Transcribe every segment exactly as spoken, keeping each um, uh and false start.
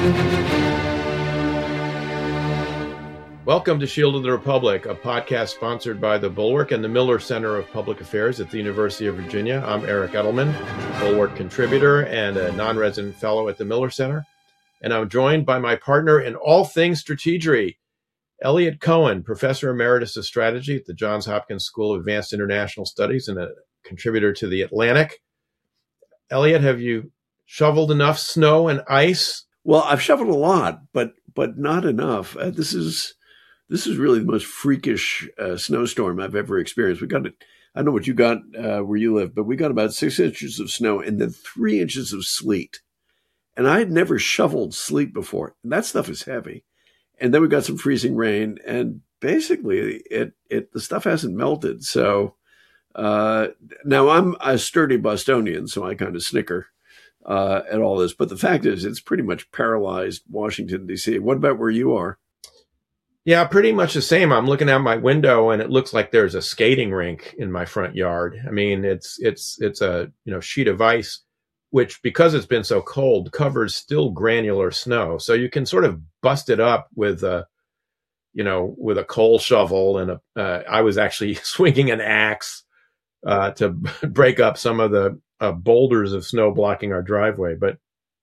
Welcome to Shield of the Republic, a podcast sponsored by the Bulwark and the Miller Center of Public Affairs at the University of Virginia. I'm Eric Edelman, Bulwark contributor and a non-resident fellow at the Miller Center. And I'm joined by my partner in all things strategery, Eliot Cohen, professor emeritus of strategy at the Johns Hopkins School of Advanced International Studies and a contributor to The Atlantic. Eliot, have you shoveled enough snow and ice? Well, I've shoveled a lot, but but not enough. Uh, this is this is really the most freakish uh, snowstorm I've ever experienced. We got it. I don't know what you got uh, where you live, but we got about six inches of snow and then three inches of sleet. And I had never shoveled sleet before. And that stuff is heavy. And then we got some freezing rain, and basically it it the stuff hasn't melted. So uh, now I'm a sturdy Bostonian, so I kind of snicker uh, at all this. But the fact is, it's pretty much paralyzed Washington, D C. What about where you are? Yeah, pretty much the same. I'm looking out my window, and it looks like there's a skating rink in my front yard. I mean, it's it's it's a you know sheet of ice, which, because it's been so cold, covers still granular snow. So you can sort of bust it up with a, you know, with a coal shovel. And a, uh, I was actually swinging an axe uh, to break up some of the uh, boulders of snow blocking our driveway. But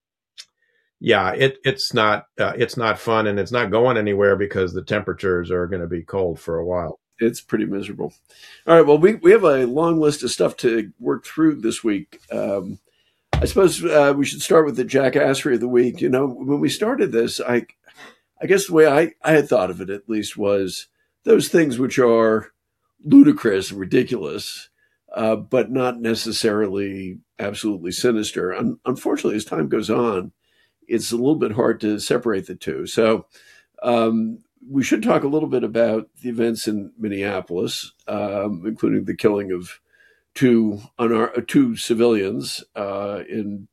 yeah, it, it's not uh, it's not fun, and it's not going anywhere because the temperatures are going to be cold for a while. It's pretty miserable. All right. Well, we, we have a long list of stuff to work through this week. Um, I suppose uh, we should start with the jackassery of the week. You know, when we started this, I, I guess the way I, I had thought of it, at least, was those things which are ludicrous and ridiculous, uh, but not necessarily absolutely sinister. Un- unfortunately, as time goes on, it's a little bit hard to separate the two. So um, we should talk a little bit about the events in Minneapolis, um, including the killing of two unar- two civilians uh, in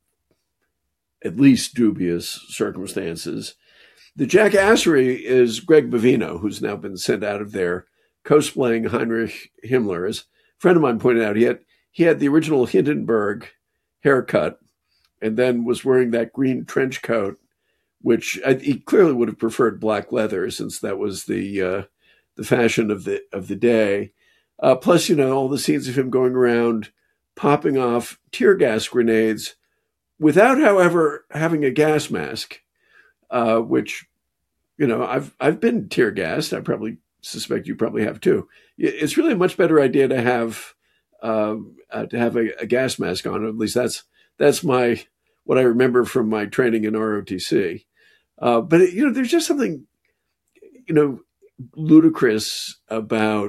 at least dubious circumstances. The jackassery is Greg Bovino, who's now been sent out of there, cosplaying Heinrich Himmler. As a friend of mine pointed out, he had he had the original Hindenburg haircut, and then was wearing that green trench coat, which I, he clearly would have preferred black leather, since that was the uh, the fashion of the of the day. Uh, plus, you know, all the scenes of him going around popping off tear gas grenades without, however, having a gas mask, uh, which, you know, I've I've been tear gassed. I probably suspect you probably have too. It's really a much better idea to have uh, uh, to have a, a gas mask on. At least that's that's my what I remember from my training in R O T C. Uh, but you know, there's just something, you know, ludicrous about.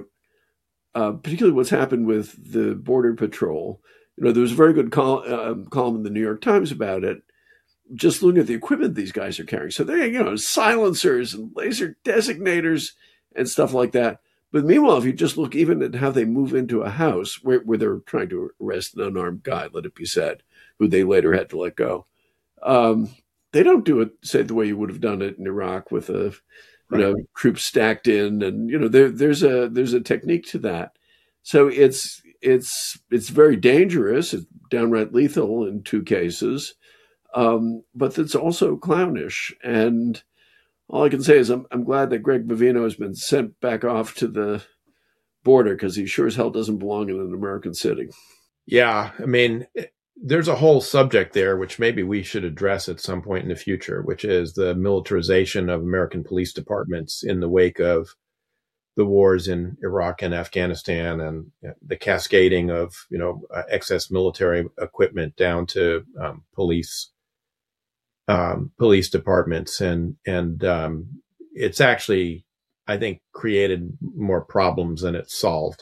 Uh, particularly what's happened with the Border Patrol. You know, there was a very good col- uh, column in the New York Times about it, just looking at the equipment these guys are carrying. So they, you know, silencers and laser designators and stuff like that. But meanwhile, if you just look even at how they move into a house where, where they're trying to arrest an unarmed guy, let it be said, who they later had to let go, um, they don't do it, say, the way you would have done it in Iraq with a you know, right. troops stacked in, and you know, there, there's a there's a technique to that. So it's it's it's very dangerous. It's downright lethal in two cases, um, but it's also clownish. And all I can say is I'm I'm glad that Greg Bovino has been sent back off to the border, because he sure as hell doesn't belong in an American city. Yeah, I mean, there's a whole subject there, which maybe we should address at some point in the future, which is the militarization of American police departments in the wake of the wars in Iraq and Afghanistan, and the cascading of, you know, uh, excess military equipment down to um, police um, police departments. And, and um, it's actually, I think, created more problems than it's solved.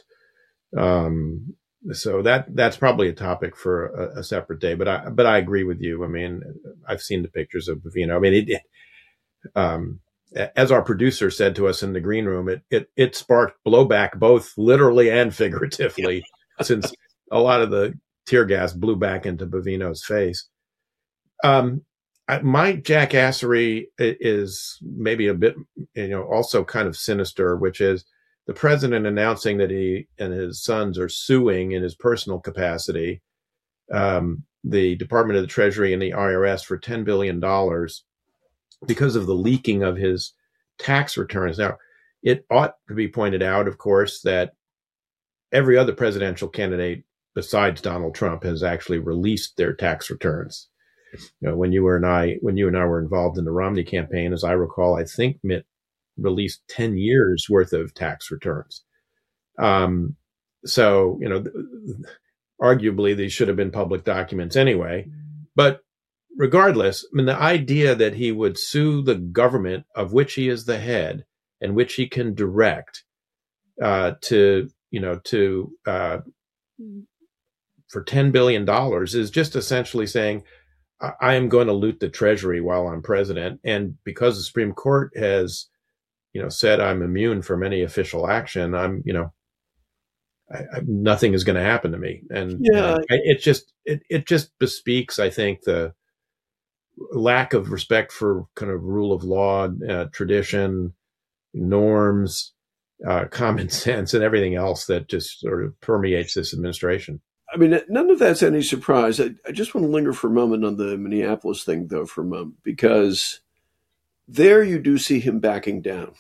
Um, So that that's probably a topic for a, a separate day. But I but I agree with you. I mean, I've seen the pictures of Bovino. I mean, it, it um, as our producer said to us in the green room, it it it sparked blowback, both literally and figuratively, yeah. since a lot of the tear gas blew back into Bovino's face. Um, I, my jackassery is maybe a bit, you know, also kind of sinister, which is the president announcing that he and his sons are suing in his personal capacity um, the Department of the Treasury and the I R S for ten billion dollars because of the leaking of his tax returns. Now, it ought to be pointed out, of course, that every other presidential candidate besides Donald Trump has actually released their tax returns. You know, when you were and I, when you and I were involved in the Romney campaign, as I recall, I think Mitt released ten years worth of tax returns. Um, so, you know, arguably these should have been public documents anyway. But regardless, I mean, the idea that he would sue the government of which he is the head and which he can direct uh, to, you know, to uh, for ten billion dollars is just essentially saying, I am going to loot the Treasury while I'm president. And because the Supreme Court has, you know, said I'm immune from any official action, I'm, you know, I, I, nothing is going to happen to me. And yeah, uh, it just, it, it just bespeaks, I think, the lack of respect for kind of rule of law, uh, tradition, norms, uh, common sense, and everything else that just sort of permeates this administration. I mean, none of that's any surprise. I, I just want to linger for a moment on the Minneapolis thing, though, for a moment, because there you do see him backing down.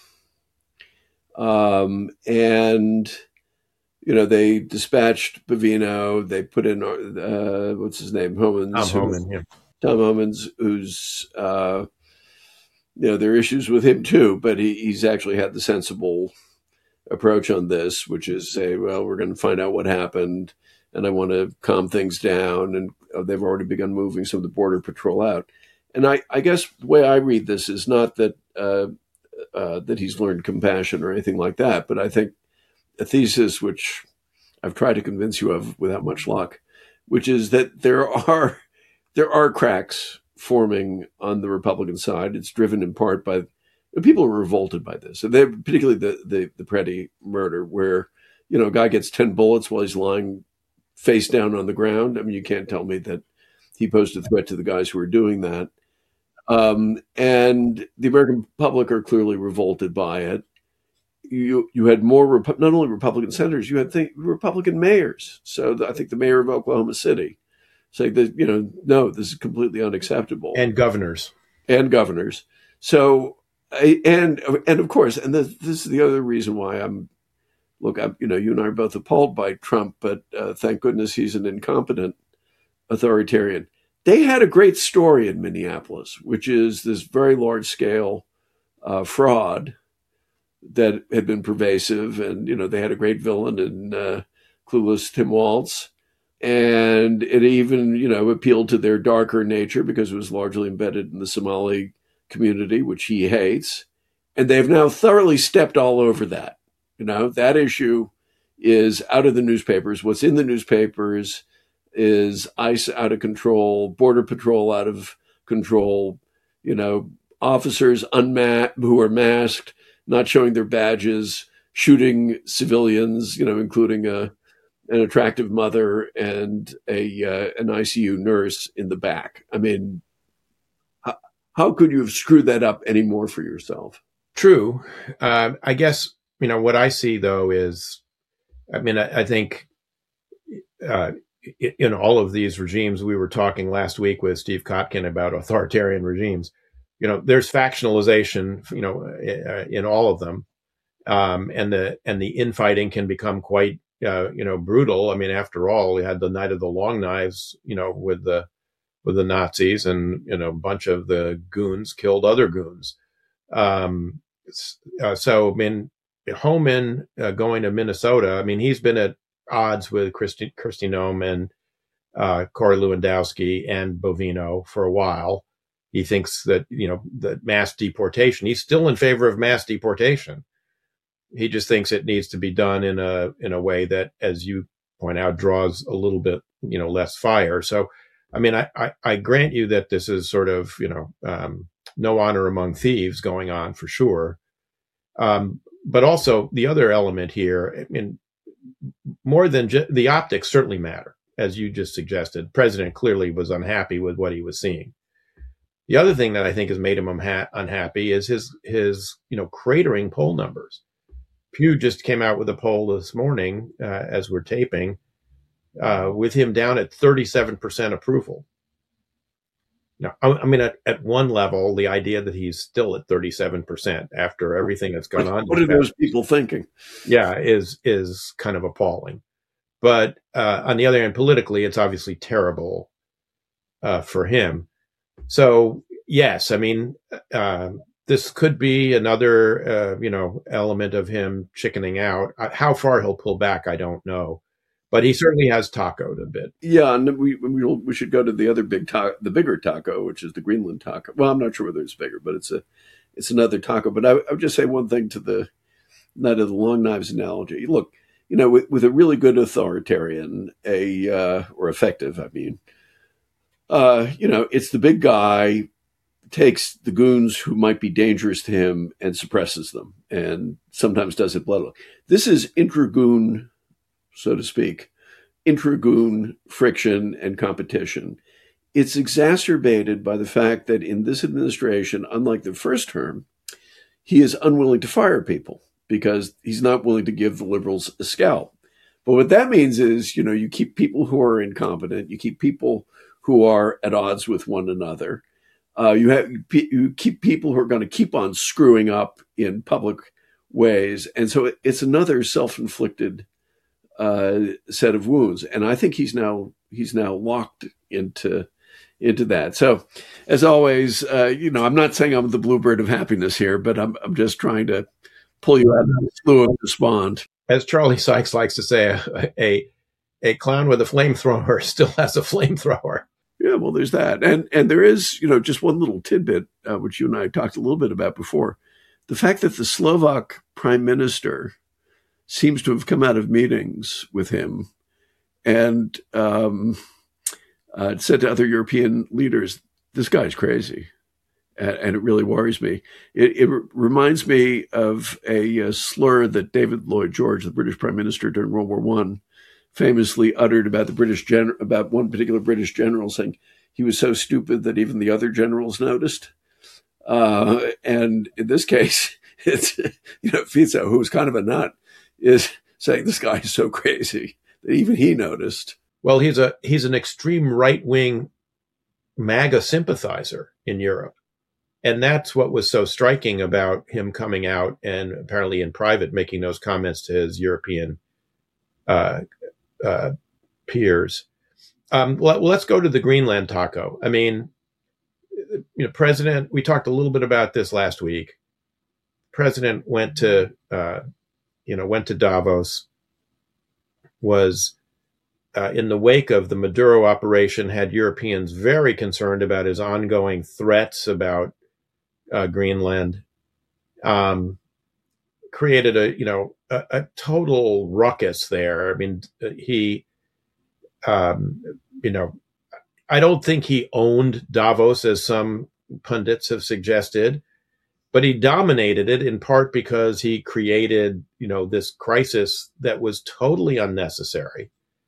Um, and, you know, they dispatched Bovino. They put in, uh, what's his name? Homans. Tom Homan, yeah. Tom Homans, who's, uh, you know, there are issues with him, too, but he, he's actually had the sensible approach on this, which is say, well, we're going to find out what happened. And I want to calm things down. And uh, they've already begun moving some of the Border Patrol out. And I, I guess the way I read this is not that uh, uh, that he's learned compassion or anything like that, but I think a thesis which I've tried to convince you of without much luck, which is that there are there are cracks forming on the Republican side. It's driven in part by people are revolted by this, and they particularly the the, the Preddy murder, where you know a guy gets ten bullets while he's lying face down on the ground. I mean, you can't tell me that he posed a threat to the guys who were doing that. Um, and the American public are clearly revolted by it. You you had more, Repu- not only Republican senators, you had th- Republican mayors. So the, I think the mayor of Oklahoma City saying that, you know, no, this is completely unacceptable. And governors. And governors. So, I, and and of course, and this, this is the other reason why I'm, Look, I, you know, you and I are both appalled by Trump, but uh, thank goodness he's an incompetent authoritarian. They had a great story in Minneapolis, which is this very large-scale uh, fraud that had been pervasive. And, you know, they had a great villain in uh, clueless Tim Walz. And it even, you know, appealed to their darker nature because it was largely embedded in the Somali community, which he hates. And they've now thoroughly stepped all over that. You know, that issue is out of the newspapers. What's in the newspapers is ICE out of control, Border Patrol out of control, you know, officers unma- who are masked, not showing their badges, shooting civilians, you know, including a, an attractive mother and a uh, an I C U nurse in the back. I mean, how, how could you have screwed that up any more for yourself? True. Uh, I guess, you know, what I see, though, is, I mean, I, I think uh, in all of these regimes, we were talking last week with Steve Kotkin about authoritarian regimes. You know, there's factionalization, you know, in all of them. Um, and the and the infighting can become quite, uh, you know, brutal. I mean, after all, we had the Night of the Long Knives, you know, with the with the Nazis, and, you know, a bunch of the goons killed other goons. Um, uh, so, I mean, Homan uh, going to Minnesota, I mean, he's been at odds with Kristi, Kristi Noem and uh, Corey Lewandowski and Bovino for a while. He thinks that, you know, that mass deportation, he's still in favor of mass deportation. He just thinks it needs to be done in a in a way that, as you point out, draws a little bit, you know, less fire. So, I mean, I, I, I grant you that this is sort of, you know, um, no honor among thieves going on for sure. Um, but also the other element here, I mean, more than ju- the optics certainly matter, as you just suggested. The president clearly was unhappy with what he was seeing. The other thing that I think has made him unha- unhappy is his his you know cratering poll numbers. Pew just came out with a poll this morning uh, as we're taping, uh, with him down at thirty-seven percent approval. you know, I, I mean, at, at one level, the idea that he's still at thirty-seven percent after everything that's gone on. What are those people thinking? Yeah, is is kind of appalling. But uh, on the other hand, politically, it's obviously terrible uh, for him. So yes, I mean, uh, this could be another uh, you know element of him chickening out. Uh, how far he'll pull back, I don't know. But he certainly has tacoed a bit. Yeah, and we we we should go to the other big taco, the bigger taco, which is the Greenland taco. Well, I'm not sure whether it's bigger, but it's a it's another taco. But I, I would just say one thing to the night of the long knives analogy. Look, you know, with, with a really good authoritarian, a uh, or effective, I mean, uh, you know, it's the big guy takes the goons who might be dangerous to him and suppresses them, and sometimes does it bloodily. This is intra-goon, so to speak, intra-goon friction and competition. It's exacerbated by the fact that in this administration, unlike the first term, he is unwilling to fire people because he's not willing to give the liberals a scalp. But what that means is, you know, you keep people who are incompetent, you keep people who are at odds with one another. Uh, you have you keep people who are going to keep on screwing up in public ways. And so it's another self-inflicted uh, set of wounds. And I think he's now he's now locked into into that. So as always, uh, you know, I'm not saying I'm the bluebird of happiness here, but I'm I'm just trying to pull you out of the slough of despond. As Charlie Sykes likes to say, a a, a clown with a flamethrower still has a flamethrower. Yeah, well, there's that. And and there is, you know, just one little tidbit, uh, which you and I talked a little bit about before. The fact that the Slovak prime minister seems to have come out of meetings with him and um, uh, said to other European leaders, this guy's crazy. And, and it really worries me. It, it reminds me of a, a slur that David Lloyd George, the British prime minister during World War One, famously uttered about the British gen- about one particular British general, saying he was so stupid that even the other generals noticed. Uh, and in this case, it's, you know, Fico, who was kind of a nut, is saying this guy is so crazy that even he noticed. Well, he's a he's an extreme right-wing MAGA sympathizer in Europe. And that's what was so striking about him coming out and apparently in private making those comments to his European uh, uh, peers. Um, well, let's go to the Greenland taco. I mean, you know, President, we talked a little bit about this last week. President went to, uh, you know, went to Davos, was uh, in the wake of the Maduro operation, had Europeans very concerned about his ongoing threats about uh, Greenland, um, created a, you know, a, a total ruckus there. I mean, he, um, you know, I don't think he owned Davos, as some pundits have suggested, but he dominated it in part because he created, you know, this crisis that was totally unnecessary.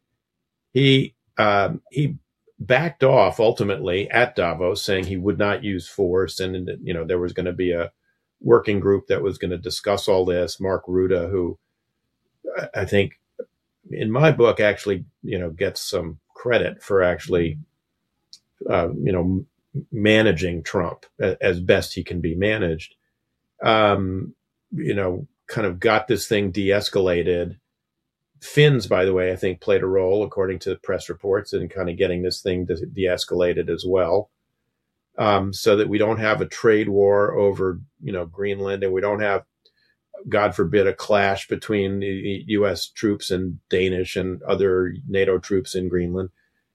He um, he backed off ultimately at Davos, saying he would not use force, and you know there was going to be a working group that was going to discuss all this. Mark Rutte, who I think, in my book, actually you know gets some credit for actually uh, you know managing Trump as best he can be managed. Um, you know, kind of got this thing de-escalated. Finns, by the way, I think played a role, according to press reports, in kind of getting this thing de-escalated as well, um, so that we don't have a trade war over, you know, Greenland, and we don't have, God forbid, a clash between the U S troops and Danish and other NATO troops in Greenland.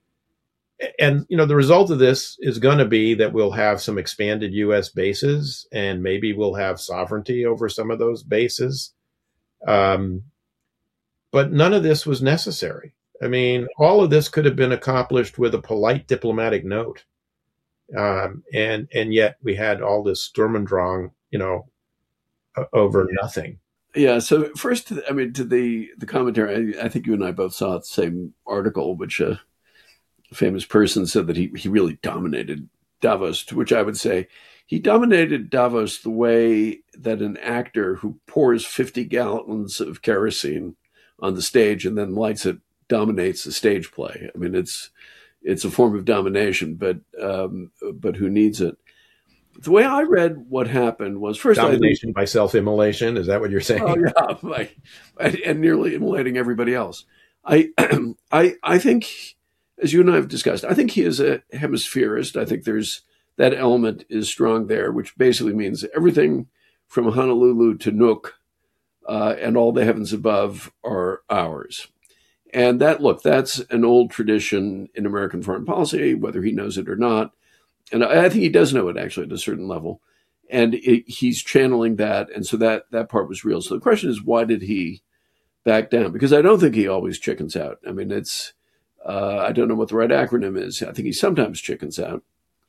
And, you know, the result of this is going to be that we'll have some expanded U S bases, and maybe we'll have sovereignty over some of those bases. Um, But none of this was necessary. I mean, all of this could have been accomplished with a polite diplomatic note. Um, and and yet we had all this Sturm und Drang, you know, uh, over nothing. Yeah. So first, I mean, to the, the commentary, I, I think you and I both saw the same article, which a famous person said that he, he really dominated Davos, to which I would say he dominated Davos the way that an actor who pours fifty gallons of kerosene on the stage and then lights it dominates the stage play. I mean, it's it's a form of domination, but um, but who needs it? The way I read what happened was first Domination I think, by self-immolation. Is that what you're saying? oh yeah, by, and nearly immolating everybody else. I I I think, as you and I have discussed, I think he is a hemispherist. I think there's that element is strong there, which basically means everything from Honolulu to Nuuk uh, and all the heavens above are ours. And that, look, that's an old tradition in American foreign policy, whether he knows it or not. And I, I think he does know it actually at a certain level. And it, he's channeling that. And so that, that part was real. So the question is, why did he back down? Because I don't think he always chickens out. I mean, it's, uh, I don't know what the right acronym is. I think he sometimes chickens out.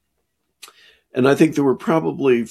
And I think there were probably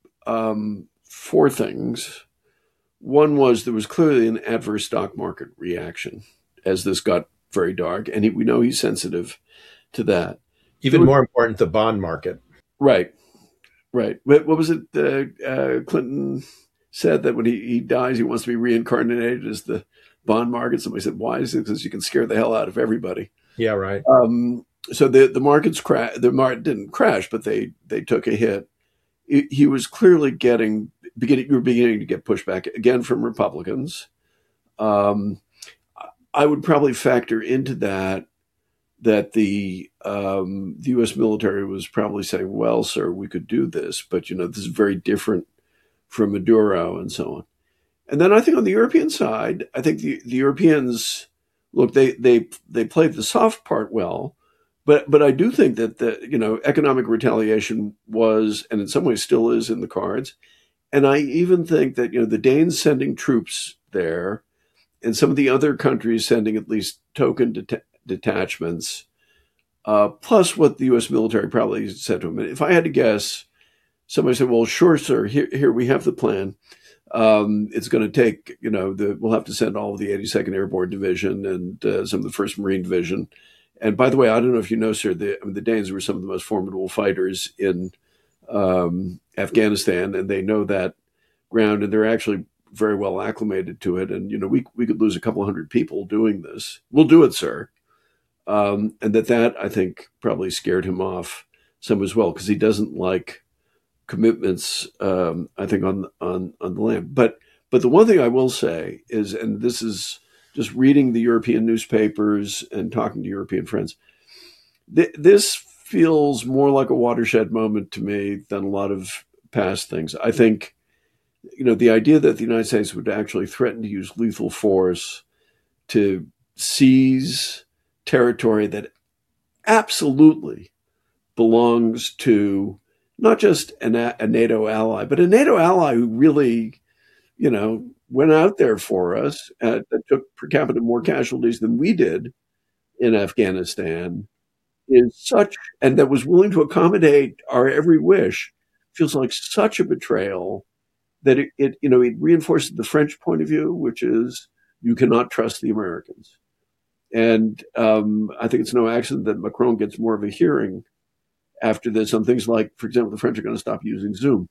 um, four things. One was there was clearly an adverse stock market reaction as this got very dark. And he, we know he's sensitive to that. Even was, more important, the bond market. Right, right. What, what was it uh, uh, Clinton said that when he, he dies, he wants to be reincarnated as the bond market? Somebody said, why is it? Because you can scare the hell out of everybody. Yeah, right. Um, so the, the markets cra- the market didn't crash, but they, they took a hit. It, he was clearly getting, beginning, you were beginning to get pushback again from Republicans. Um, I would probably factor into that that the um, the U S military was probably saying, well, sir, we could do this, but, you know, this is very different from Maduro and so on. And then I think on the European side, I think the, the Europeans, look, they, they, they played the soft part well, but, but I do think that the, you know, economic retaliation was, and in some ways still is, in the cards. And I even think that, you know, the Danes sending troops there and some of the other countries sending at least token det- detachments, uh, plus what the U S military probably said to him. If I had to guess, somebody said, well, sure, sir, here, here we have the plan. Um, it's going to take, you know, the, we'll have to send all of the eighty-second Airborne Division and uh, some of the first Marine Division. And by the way, I don't know if you know, sir, the, I mean, the Danes were some of the most formidable fighters in um, Afghanistan, and they know that ground, and they're actually very well acclimated to it. And, you know, we we could lose a couple hundred people doing this. We'll do it, sir. Um, and that that, I think, probably scared him off some as well, because he doesn't like commitments, um, I think, on, on, on the land. But, but the one thing I will say is, and this is just reading the European newspapers and talking to European friends, th- this feels more like a watershed moment to me than a lot of past things. I think, you know, the idea that the United States would actually threaten to use lethal force to seize territory that absolutely belongs to not just an, a NATO ally, but a NATO ally who really, you know, went out there for us, uh, that took per capita more casualties than we did in Afghanistan, is such, and that was willing to accommodate our every wish, feels like such a betrayal that it, it, you know, it reinforces the French point of view, which is you cannot trust the Americans. And um, I think it's no accident that Macron gets more of a hearing after this on things like, for example, the French are going to stop using Zoom.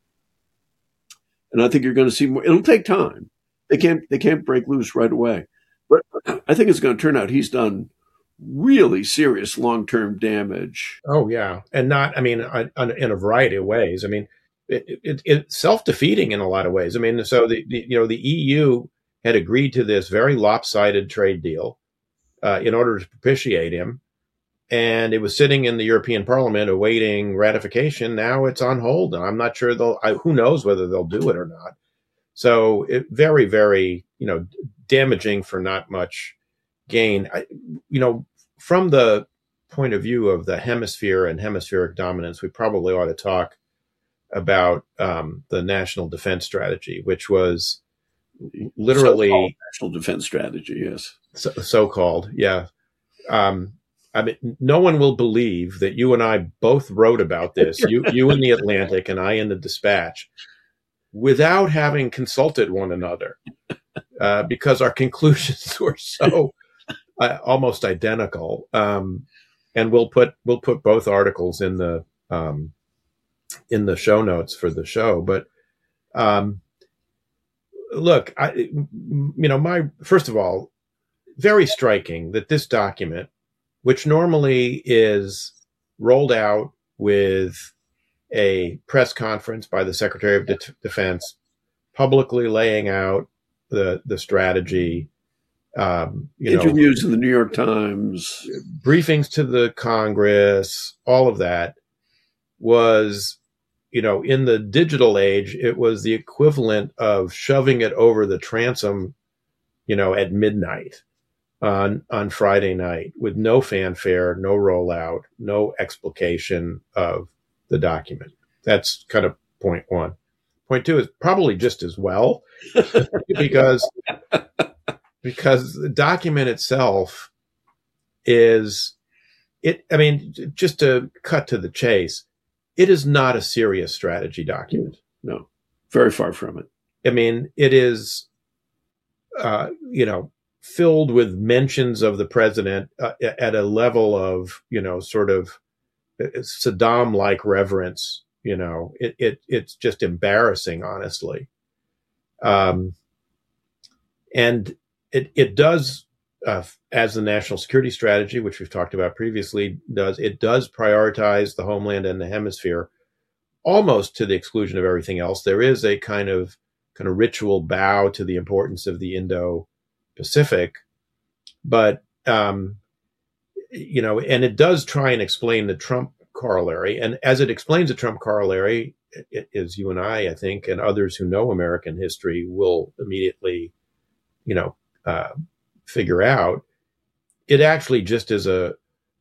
And I think you're going to see more. It'll take time. They can't, they can't break loose right away. But I think it's going to turn out he's done really serious long-term damage. Oh, yeah. And not, I mean, in a variety of ways. I mean, It, it, it's self-defeating in a lot of ways. I mean, so the, the you know the E U had agreed to this very lopsided trade deal uh, in order to propitiate him, and it was sitting in the European Parliament awaiting ratification. Now it's on hold, and I'm not sure they'll. I, who knows whether they'll do it or not? So it very, very you know damaging for not much gain. I, you know, from the point of view of the hemisphere and hemispheric dominance, we probably ought to talk about um, the national defense strategy, which was literally so-called national defense strategy. Yes, so, so-called. Yeah. Um, I mean, no one will believe that you and I both wrote about this. you, you in the Atlantic and I in the Dispatch, without having consulted one another, uh, because our conclusions were so uh, almost identical. Um, and we'll put we'll put both articles in the um, in the show notes for the show. But um, look, I, you know, my, first of all, very striking that this document which normally is rolled out with a press conference by the Secretary of De- Defense, publicly laying out the the strategy. Um, you Interviews know, in the New York Times, briefings to the Congress, all of that was, you know, in the digital age, it was the equivalent of shoving it over the transom, you know, at midnight on on Friday night with no fanfare, no rollout, no explication of the document. That's kind of point one. Point two is probably just as well because because the document itself is it. I mean, just to cut to the chase, it is not a serious strategy document. No, very far from it. I mean, it is, uh, you know, filled with mentions of the president uh, at a level of, you know, sort of Saddam-like reverence. You know, it, it it's just embarrassing, honestly. Um, and it it does, uh, as the national security strategy, which we've talked about previously, does it does prioritize the homeland and the hemisphere almost to the exclusion of everything else. There is a kind of kind of ritual bow to the importance of the Indo-Pacific, but um, you know, and it does try and explain the Trump corollary. And as it explains the Trump corollary, it, as you and I, I think, and others who know American history will immediately, you know, uh, figure out, it actually just is a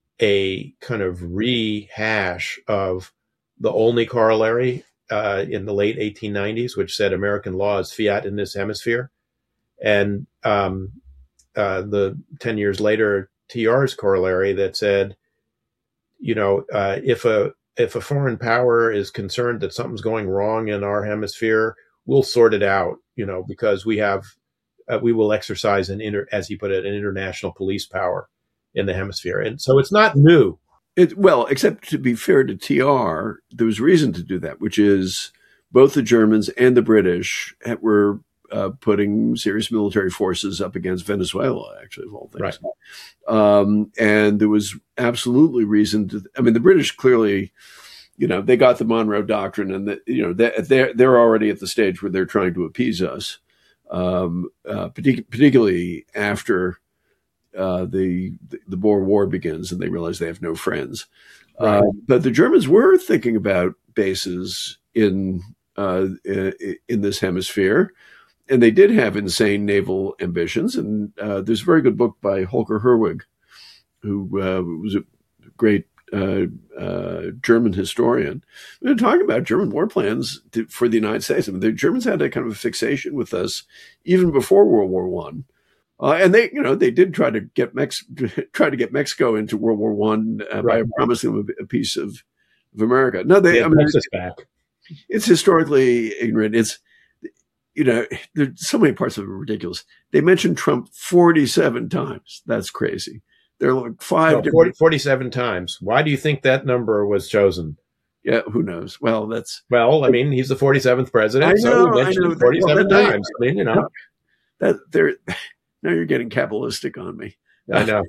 a kind of rehash of the Olney corollary uh, in the late eighteen nineties, which said American law is fiat in this hemisphere. And um, uh, the ten years later, T R's corollary that said, you know, uh, if a if a foreign power is concerned that something's going wrong in our hemisphere, we'll sort it out, you know, because we have uh, we will exercise an inter, as he put it, an international police power in the hemisphere. And so it's not new. It, well, except to be fair to T R, there was reason to do that, which is both the Germans and the British were uh, putting serious military forces up against Venezuela, actually, of all things. Right. Um, and there was absolutely reason to, I mean, the British clearly, you know, they got the Monroe Doctrine, and, the, you know, they're, they're already at the stage where they're trying to appease us, um, uh, partic- particularly after Uh, the the Boer War begins, and they realize they have no friends. Right. Uh, but the Germans were thinking about bases in uh, in this hemisphere, and they did have insane naval ambitions. And uh, there's a very good book by Holger Herwig, who uh, was a great uh, uh, German historian. We were talking about German war plans to, for the United States. I mean, the Germans had a kind of a fixation with us even before World War One. Uh, and they, you know, they did try to get Mex- try to get Mexico into World War One uh, right. by promising them a, a piece of, of America. No, they, yeah, I mean, it's, back. It's historically ignorant. It's, you know, there's so many parts of it ridiculous. They mentioned Trump forty-seven times. That's crazy. There are like five, no, forty, forty-seven times. Why do you think that number was chosen? Yeah, who knows? Well, that's well, I mean, he's the forty-seventh president, I know, so we mentioned I know. him forty-seven well, times. I mean, you know, that they're. Now you're getting Kabbalistic on me. I know.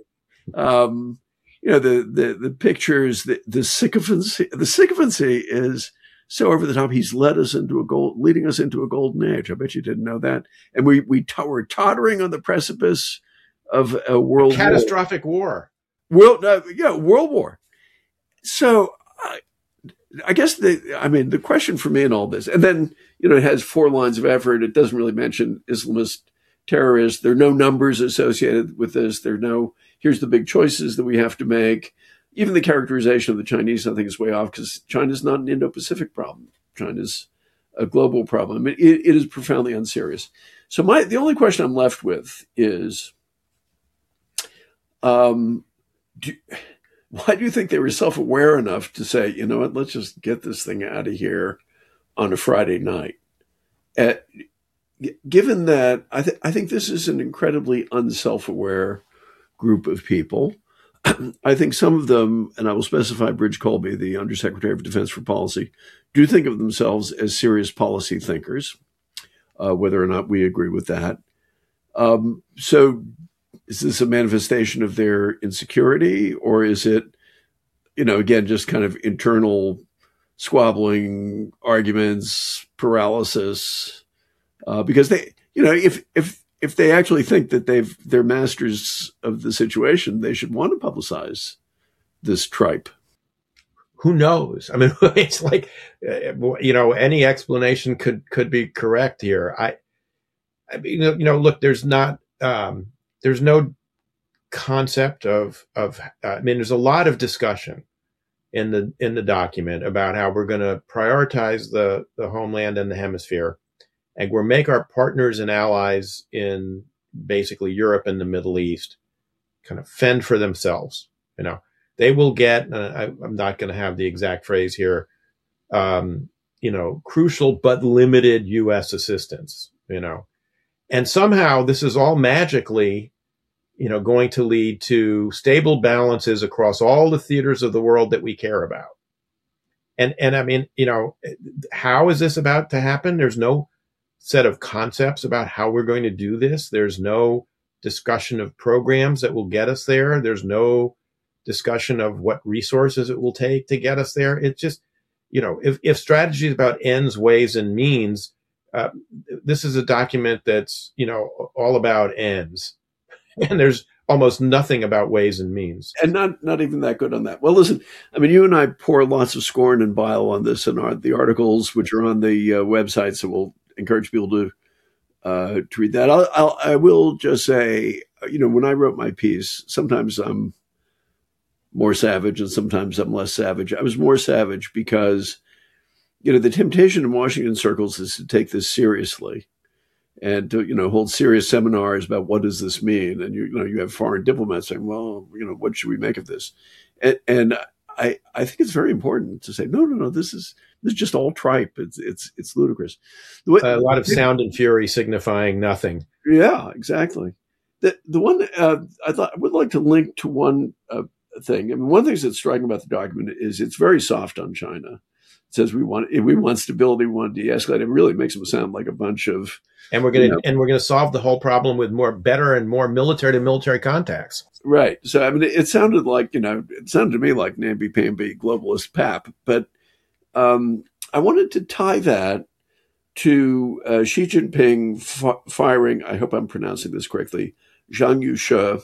Um, you know, the, the, the pictures, the, the sycophancy, the sycophancy is so over the top. He's led us into a gold, leading us into a golden age. I bet you didn't know that. And we, we t- we're tottering on the precipice of a world a catastrophic war. war. World, uh, yeah, world war. So I, I guess the, I mean, the question for me in all this, and then, you know, it has four lines of effort. It doesn't really mention Islamist terrorists. There are no numbers associated with this. There are no, here's the big choices that we have to make. Even the characterization of the Chinese, I think, is way off because China's not an Indo-Pacific problem. China's a global problem. It, it is profoundly unserious. So my the only question I'm left with is, um, do, why do you think they were self-aware enough to say, you know what, let's just get this thing out of here on a Friday night? At, Given that, I, th- I think this is an incredibly unself-aware group of people. I think some of them, and I will specify Bridge Colby, the Undersecretary of Defense for Policy, do think of themselves as serious policy thinkers, uh, whether or not we agree with that. Um, so is this a manifestation of their insecurity, or is it, you know, again, just kind of internal squabbling, arguments, paralysis? Uh, because they, you know, if if if they actually think that they've they're masters of the situation, they should want to publicize this tripe. Who knows? I mean, it's like, you know, any explanation could could be correct here. I, I mean, you know, look, there's not, um, there's no concept of of. Uh, I mean, there's a lot of discussion in the in the document about how we're going to prioritize the the homeland and the hemisphere, and we'll make our partners and allies in basically Europe and the Middle East kind of fend for themselves. You know, they will get, uh, I, I'm not going to have the exact phrase here, um, you know, crucial but limited U S assistance, you know, and somehow this is all magically, you know, going to lead to stable balances across all the theaters of the world that we care about. And, and I mean, you know, how is this about to happen? There's no set of concepts about how we're going to do this. There's no discussion of programs that will get us there. There's no discussion of what resources it will take to get us there. It's just, you know, if, if strategy is about ends, ways, and means, uh, this is a document that's, you know, all about ends. And there's almost nothing about ways and means. And not not even that good on that. Well, listen, I mean, you and I pour lots of scorn and bile on this in our, the articles, which are on the uh, website, so we'll encourage people to uh, to read that. I'll, I'll, I will just say, you know, when I wrote my piece, sometimes I'm more savage and sometimes I'm less savage. I was more savage because, you know, the temptation in Washington circles is to take this seriously and to, you know, hold serious seminars about what does this mean. And, you, you know, you have foreign diplomats saying, well, you know, what should we make of this? And, and I, I think it's very important to say, no, no, no, this is, this is just all tripe. It's, it's, it's ludicrous. Way, a lot of sound and fury signifying nothing. Yeah, exactly. The, the one, uh, I thought I would like to link to one, uh, thing. I mean, one of the things that's striking about the document is it's very soft on China. It says we want we want stability, we want to de-escalate. It really makes them sound like a bunch of, and we're going to and we're going to solve the whole problem with more better and more military to military contacts. Right. So I mean, it, it sounded like, you know, it sounded to me like namby-pamby globalist pap. But um, I wanted to tie that to uh, Xi Jinping f- firing. I hope I'm pronouncing this correctly. Zhang Yushi,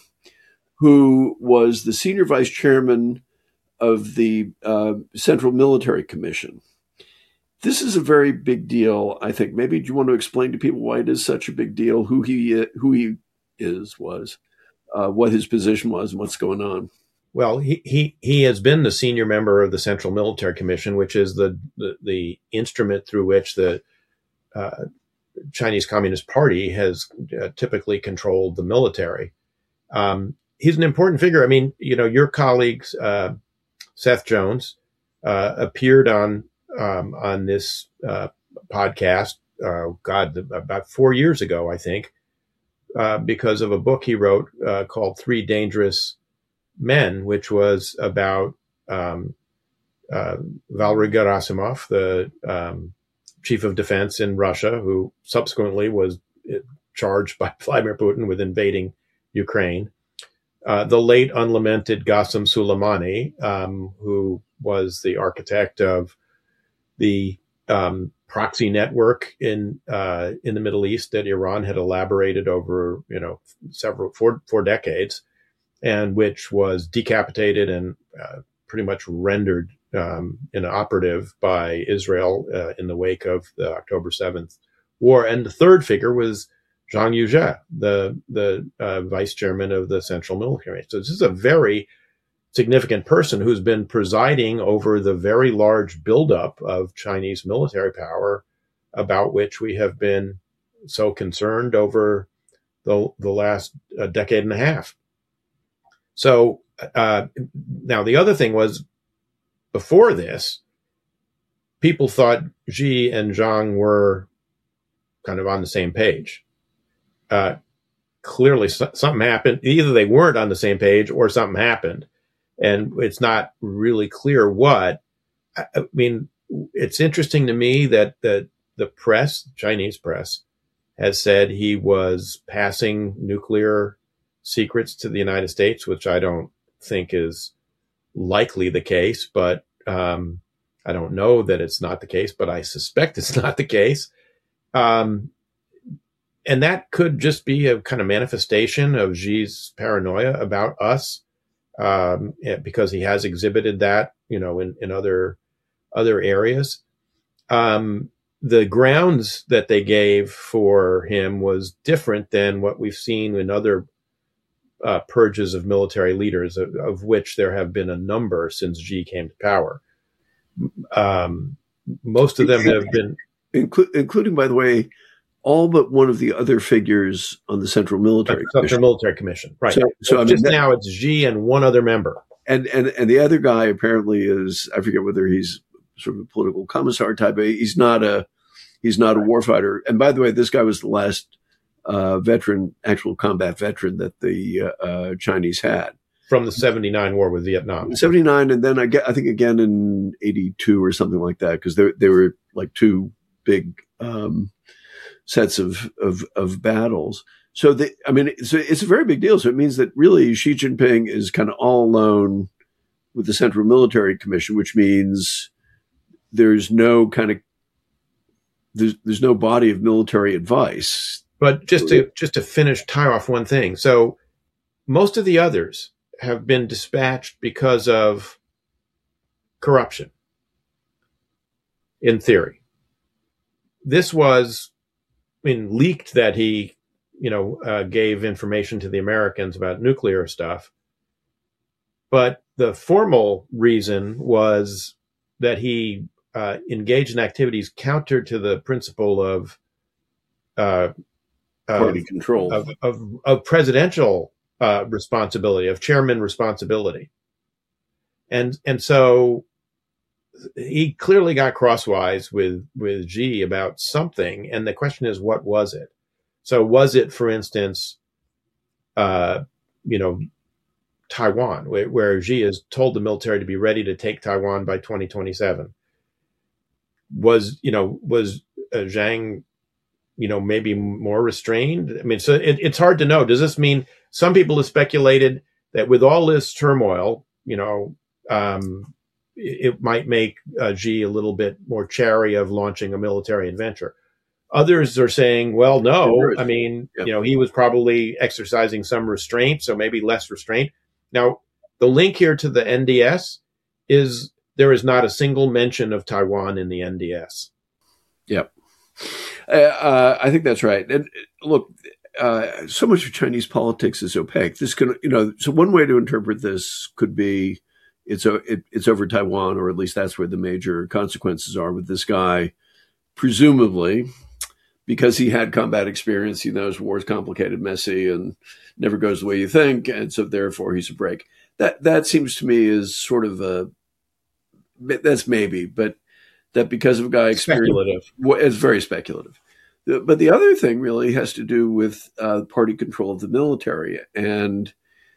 who was the senior vice chairman of the uh, Central Military Commission. This is a very big deal, I think. Maybe do you want to explain to people why it is such a big deal, who he who he is, was, uh, what his position was, and what's going on? Well, he, he, he has been the senior member of the Central Military Commission, which is the, the, the instrument through which the uh, Chinese Communist Party has uh, typically controlled the military. Um, he's an important figure. I mean, you know, your colleagues, uh, Seth Jones, uh, appeared on um, on this uh, podcast, uh, God, about four years ago, I think, uh, because of a book he wrote uh, called Three Dangerous Men, which was about um, uh, Valery Gerasimov, the um, chief of defense in Russia, who subsequently was charged by Vladimir Putin with invading Ukraine. Uh, the late unlamented Qasem Soleimani, um, who was the architect of the um, proxy network in uh, in the Middle East that Iran had elaborated over, you know, several four four decades, and which was decapitated and uh, pretty much rendered um, inoperative by Israel uh, in the wake of the October seventh war. And the third figure was Zhang Yushi, the the uh, vice chairman of the Central Military. So this is a very significant person who's been presiding over the very large buildup of Chinese military power about which we have been so concerned over the the last uh, decade and a half. So uh, now the other thing was, before this, people thought Xi and Zhang were kind of on the same page. Uh, clearly something happened. Either they weren't on the same page or something happened. And it's not really clear what. I mean, it's interesting to me that the, the press, Chinese press, has said he was passing nuclear secrets to the United States, which I don't think is likely the case, but um, I don't know that it's not the case, but I suspect it's not the case. Um, and that could just be a kind of manifestation of Xi's paranoia about us, um, because he has exhibited that, you know, in, in other other areas. Um, the grounds that they gave for him was different than what we've seen in other uh, purges of military leaders, of, of which there have been a number since Xi came to power. Um, most of them have been... Inclu- including, by the way, all but one of the other figures on the Central Military Central Commission. Military Commission, right. So, so I mean, just that, now it's Xi and one other member. And, and, and the other guy apparently is, I forget whether he's sort of a political commissar type, but he's not a, he's not a warfighter. And by the way, this guy was the last uh, veteran, actual combat veteran that the uh, uh, Chinese had. From the seventy-nine war with Vietnam. seventy-nine, and then I, get, I think again in eighty-two or something like that, because they, they were like two big um, sets of, of, of battles. So, the, I mean, it's a, it's a very big deal. So it means that really Xi Jinping is kind of all alone with the Central Military Commission, which means there's no kind of, there's, there's no body of military advice. But just to, just to finish, tie off one thing. So most of the others have been dispatched because of corruption, in theory. This was, I mean, leaked that he, you know, uh, gave information to the Americans about nuclear stuff. But the formal reason was that he uh, engaged in activities counter to the principle of uh, party of, control, of, of, of presidential uh, responsibility, of chairman responsibility. And and so he clearly got crosswise with, with Xi about something. And the question is, what was it? So was it, for instance, uh, you know, Taiwan, where, where Xi has told the military to be ready to take Taiwan by twenty twenty-seven? Was, you know, was uh, Zhang, you know, maybe more restrained? I mean, so it, it's hard to know. Does this mean some people have speculated that with all this turmoil, you know, um, it, it might make uh, Xi a little bit more chary of launching a military adventure? Others are saying, well, no, I mean, yep. you know, he was probably exercising some restraint, so maybe less restraint. Now, the link here to the N D S is there is not a single mention of Taiwan in the N D S. Yep. Uh, uh, I think that's right. And look, uh, so much of Chinese politics is opaque. This can, you know, so one way to interpret this could be it's, a, it, it's over Taiwan, or at least that's where the major consequences are with this guy, presumably, because he had combat experience. He knows war is complicated, messy, and never goes the way you think. And so therefore he's a break. That, that seems to me is sort of a, that's maybe, but that because of a guy experience, it's very speculative. But the other thing really has to do with uh, party control of the military. And,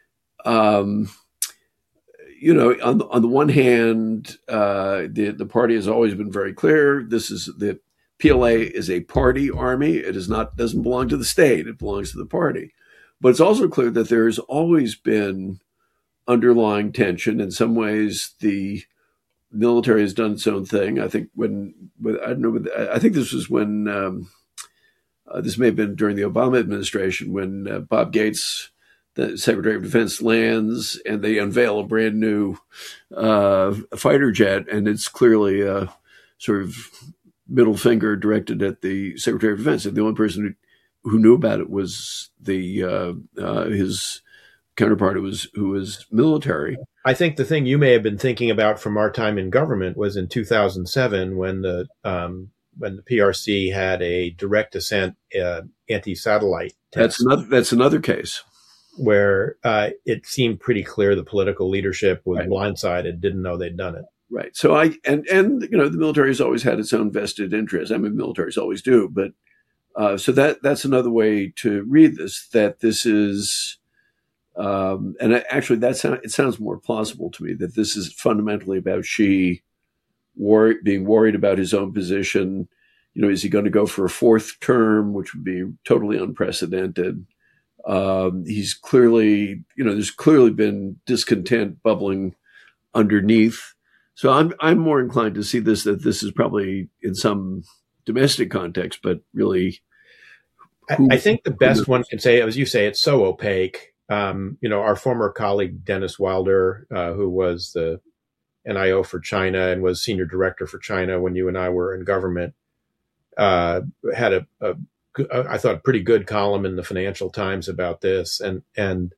um, you know, on, on the one hand, uh, the, the party has always been very clear. This is the P L A is a party army. It is not, doesn't belong to the state. It belongs to the party. But it's also clear that there has always been underlying tension. In some ways, the military has done its own thing. I think when, I don't know, I think this was when, um, uh, this may have been during the Obama administration, when uh, Bob Gates, the Secretary of Defense, lands and they unveil a brand new uh, fighter jet. And it's clearly a sort of middle finger directed at the Secretary of Defense. And the only person who, who knew about it was the uh, uh, his counterpart who was, who was military. I think the thing you may have been thinking about from our time in government was in two thousand seven when the um, when the P R C had a direct ascent uh, anti-satellite test. That's another, that's another case where uh, it seemed pretty clear the political leadership was right. blindsided, didn't know they'd done it. Right. So I and and you know the military has always had its own vested interest. I mean, militaries always do, but uh, so that that's another way to read this. That this is. Um, and actually, that sound, it sounds more plausible to me that this is fundamentally about Xi wor- being worried about his own position. You know, is he going to go for a fourth term, which would be totally unprecedented? Um, he's clearly, you know, there's clearly been discontent bubbling underneath. So I'm I'm more inclined to see this that this is probably in some domestic context, but really, I, who, I think the who best one can say, as you say, it's so opaque. Um, you know, our former colleague Dennis Wilder, uh, who was the N I O for China and was senior director for China when you and I were in government, uh, had a, a, I thought, a pretty good column in the Financial Times about this, and and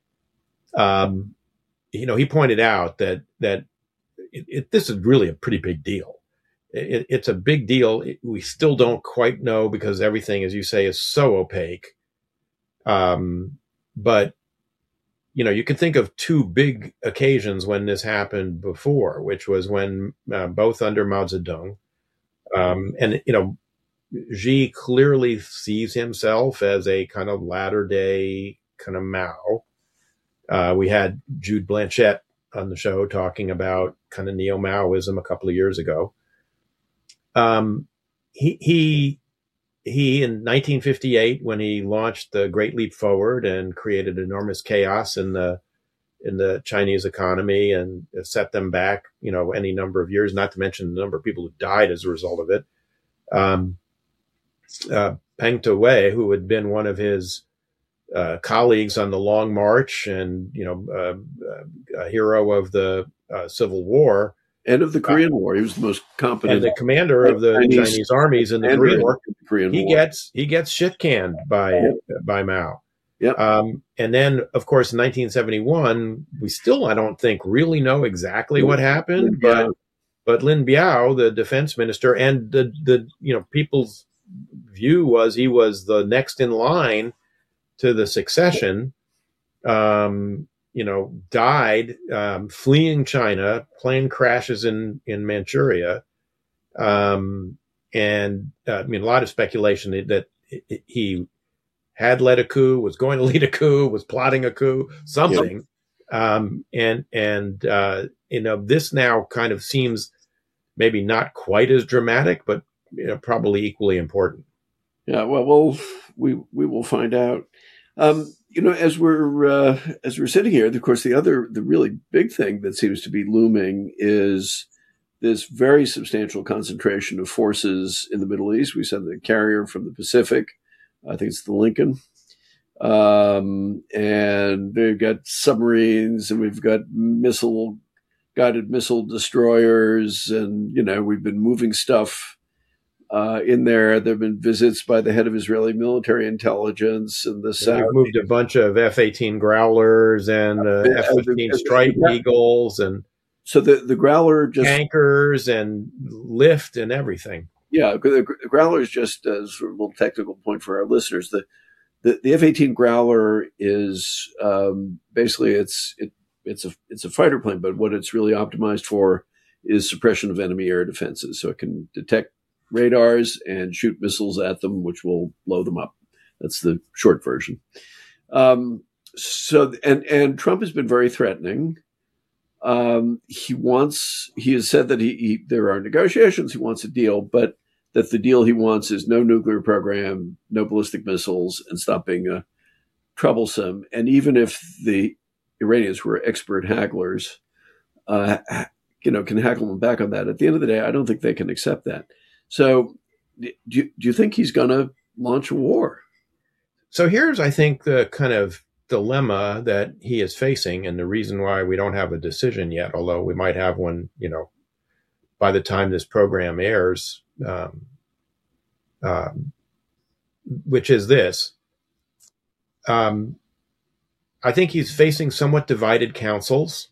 um, you know, he pointed out that that it, it, this is really a pretty big deal. It, it's a big deal. It, we still don't quite know because everything, as you say, is so opaque. Um, but you know, you can think of two big occasions when this happened before, which was when uh, both under Mao Zedong, um, and you know, Xi clearly sees himself as a kind of latter day kind of Mao. Uh, we had Jude Blanchett on the show talking about kind of neo-Maoism a couple of years ago. Um, he he he in nineteen fifty-eight, when he launched the Great Leap Forward and created enormous chaos in the in the Chinese economy and set them back, you know, any number of years. Not to mention the number of people who died as a result of it. Um, uh, Peng Dehuai, who had been one of his uh, colleagues on the Long March and, you know, uh, uh, a hero of the uh, Civil War. And of the Korean uh, War. He was the most competent. And the commander of the Chinese, Chinese armies in the Korean War. The Korean he War. gets he gets shit canned by yeah. by Mao. Yep. Um, and then, of course, in nineteen seventy-one, we still, I don't think, really know exactly yeah. what happened. Yeah. But but Lin Biao, the defense minister, and the the you know people's view was he was the next in line to the succession. Um, you know, died um, fleeing China. Plane crashes in in Manchuria, um, and uh, I mean a lot of speculation that he had led a coup, was going to lead a coup, was plotting a coup, something. Yep. Um, and and uh, you know, this now kind of seems maybe not quite as dramatic, but you know, probably equally important. Yeah, well, we'll we we will find out. Um, you know, as we're uh, as we're sitting here, of course, the other the really big thing that seems to be looming is this very substantial concentration of forces in the Middle East. We sent the carrier from the Pacific. I think it's the Lincoln, um, and they've got submarines, and we've got missile guided missile destroyers, and you know we've been moving stuff. Uh, in there, there have been visits by the head of Israeli military intelligence and the South. We've moved a bunch of F eighteen Growlers and uh, F fifteen uh, Strike yeah. Eagles, and so the the Growler just tankers and lift and everything. Yeah, the Growler is just a sort of little technical point for our listeners. The the, the F eighteen Growler is um, basically it's it, it's a it's a fighter plane, but what it's really optimized for is suppression of enemy air defenses. So it can detect radars and shoot missiles at them, which will blow them up. That's the short version. Um, so, and, and Trump has been very threatening. Um, he wants, he has said that he, he, there are negotiations. He wants a deal, but that the deal he wants is no nuclear program, no ballistic missiles, and stop being uh, troublesome. And even if the Iranians were expert hagglers, uh, you know, can hackle them back on that. At the end of the day, I don't think they can accept that. So do you, do you think he's going to launch a war? So here's, I think, the kind of dilemma that he is facing and the reason why we don't have a decision yet, although we might have one, you know, by the time this program airs, um, um, which is this. Um, I think he's facing somewhat divided councils.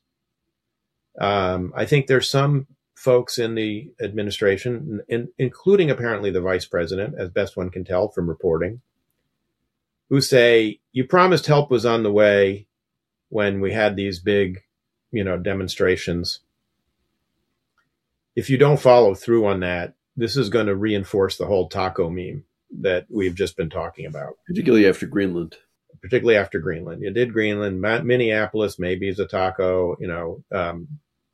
Um, I think there's some folks in the administration, in, including apparently the vice president, as best one can tell from reporting, who say, you promised help was on the way when we had these big, you know, demonstrations. If you don't follow through on that, this is going to reinforce the whole taco meme that we've just been talking about. Particularly after Greenland. Particularly after Greenland. You did Greenland, Minneapolis maybe is a taco, you know, um,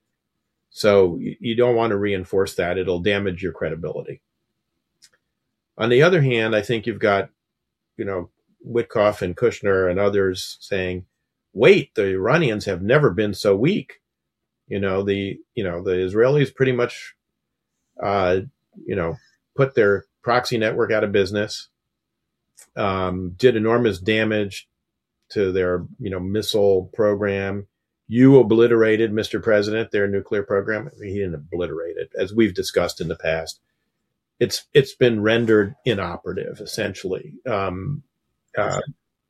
so you don't want to reinforce that. It'll damage your credibility. On the other hand, I think you've got, you know, Witkoff and Kushner and others saying, wait, the Iranians have never been so weak. You know, the, you know, the Israelis pretty much, uh, you know, put their proxy network out of business, um, did enormous damage to their, you know, missile program. You obliterated, Mister President, their nuclear program. I mean, he didn't obliterate it, as we've discussed in the past. It's it's been rendered inoperative, essentially. Um, uh,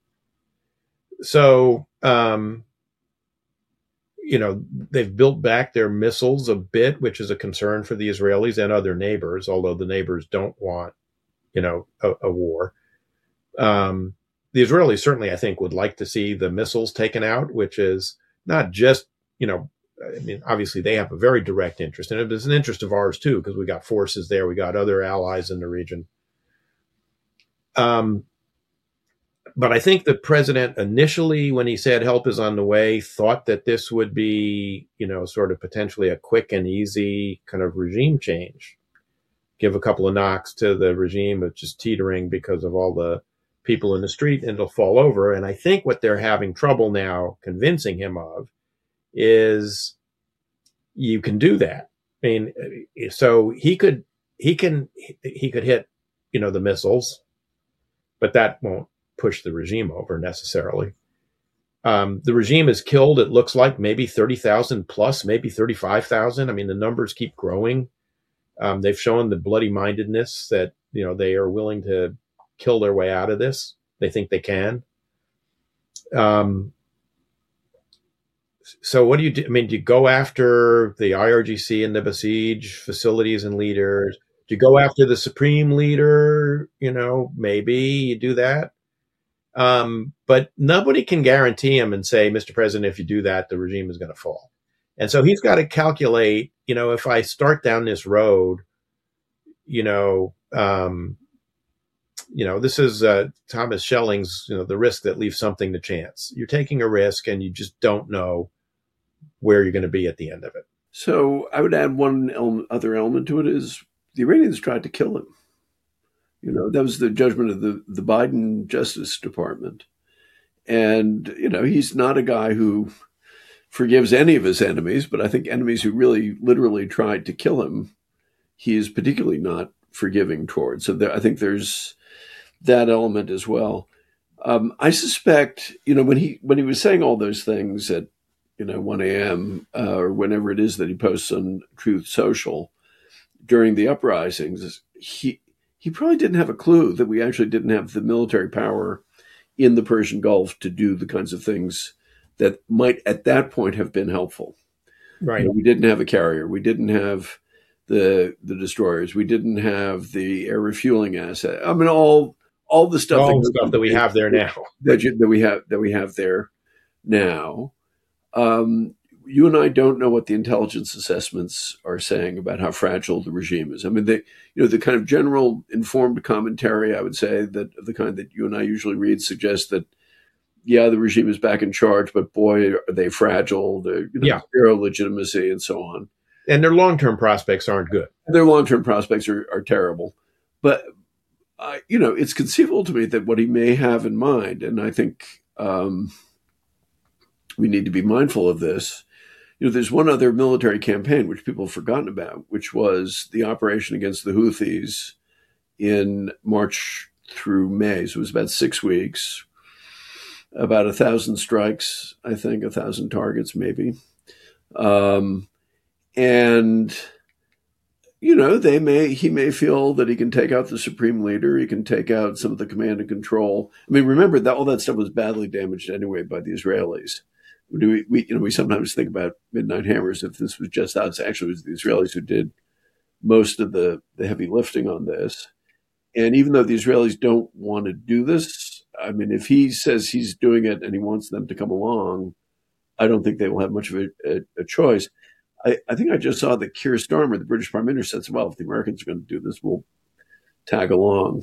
so, um, you know, they've built back their missiles a bit, which is a concern for the Israelis and other neighbors, although the neighbors don't want, you know, a, a war. Um, the Israelis certainly, I think, would like to see the missiles taken out, which is not just, you know, I mean, obviously they have a very direct interest in it, but it's an interest of ours too, because we got forces there. We got other allies in the region. Um, but I think the president initially, when he said help is on the way, thought that this would be, you know, sort of potentially a quick and easy kind of regime change. Give a couple of knocks to the regime, which is teetering because of all the people in the street, and it'll fall over. And I think what they're having trouble now convincing him of is you can do that. I mean, so he could, he can, he could hit, you know, the missiles, but that won't push the regime over necessarily. Um, the regime has killed, it looks like, maybe thirty thousand plus, maybe thirty-five thousand. I mean, the numbers keep growing. Um, they've shown the bloody mindedness that, you know, they are willing to kill their way out of this. They think they can. Um, so what do you do? I mean, do you go after the I R G C and the besieged facilities and leaders? Do you go after the supreme leader? You know, maybe you do that. Um, but nobody can guarantee him and say, Mister President, if you do that, the regime is going to fall. And so he's got to calculate, you know, if I start down this road, you know, um, you know, this is uh, Thomas Schelling's, you know, the risk that leaves something to chance. You're taking a risk and you just don't know where you're going to be at the end of it. So I would add one ele- other element to it is the Iranians tried to kill him. You know, that was the judgment of the, the Biden Justice Department. And, you know, he's not a guy who forgives any of his enemies, but I think enemies who really literally tried to kill him, he is particularly not forgiving towards. So there, I think there's that element as well. Um, I suspect, you know, when he when he was saying all those things at, you know, one a.m. Uh, or whenever it is that he posts on Truth Social during the uprisings, he he probably didn't have a clue that we actually didn't have the military power in the Persian Gulf to do the kinds of things that might at that point have been helpful. Right. You know, we didn't have a carrier. We didn't have the the destroyers. We didn't have the air refueling asset. I mean, all all the stuff, all that, the stuff that we have there now, that, you, that we have that we have there now. Um, you and I don't know what the intelligence assessments are saying about how fragile the regime is. I mean, they, you know, the kind of general informed commentary, I would say, that the kind that you and I usually read suggests that, yeah, the regime is back in charge, but boy, are they fragile. They're, you know, yeah. zero legitimacy and so on. And their long-term prospects aren't good. Their long-term prospects are, are terrible. But, uh, you know, it's conceivable to me that what he may have in mind, and I think um, we need to be mindful of this. You know, there's one other military campaign which people have forgotten about, which was the operation against the Houthis in March through May. So it was about six weeks, about a thousand strikes, I think, a thousand targets maybe. Um, and, you know, they may he may feel that he can take out the supreme leader. He can take out some of the command and control. I mean, remember that all that stuff was badly damaged anyway by the Israelis. We, we, you know, we sometimes think about Midnight Hammers if this was just us. Actually, it was the Israelis who did most of the, the heavy lifting on this. And even though the Israelis don't want to do this, I mean, if he says he's doing it and he wants them to come along, I don't think they will have much of a, a, a choice. I, I think I just saw that Keir Starmer, the British Prime Minister, said, well, if the Americans are going to do this, we'll tag along.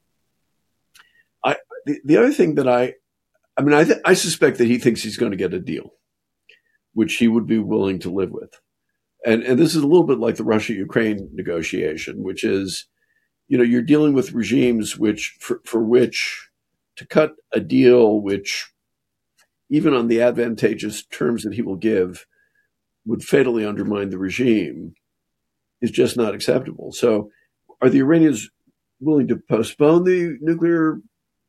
I, the, the other thing that I, I mean, I, th- I suspect that he thinks he's going to get a deal, which he would be willing to live with. And, and this is a little bit like the Russia-Ukraine negotiation, which is, you know, you're dealing with regimes which, for, for which to cut a deal which, even on the advantageous terms that he will give, would fatally undermine the regime is just not acceptable. So are the Iranians willing to postpone the nuclear,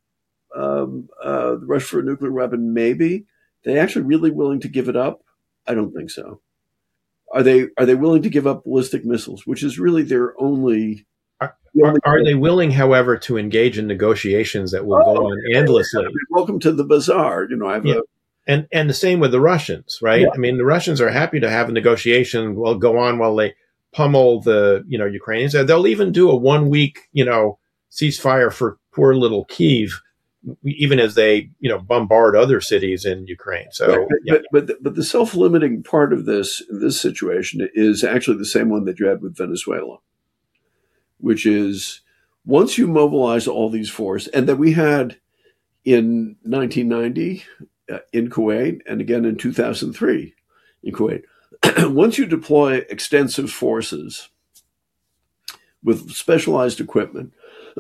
um, uh, the rush for a nuclear weapon? Maybe. Are they actually really willing to give it up? I don't think so. Are they are they willing to give up ballistic missiles, which is really their only... Are, are, are they willing, however, to engage in negotiations that will oh, go on endlessly? Yeah, welcome to the bazaar. You know, I have yeah. a... And and the same with the Russians, right? Yeah. I mean, the Russians are happy to have a negotiation. Will go on while they pummel the, you know, Ukrainians. They'll even do a one week, you know, ceasefire for poor little Kyiv, even as they, you know, bombard other cities in Ukraine. So, right, but, yeah. but, but, the, but the self-limiting part of this, this situation is actually the same one that you had with Venezuela, which is once you mobilize all these forces, and that we had in nineteen ninety uh, in Kuwait, and again in two thousand three in Kuwait, once you deploy extensive forces with specialized equipment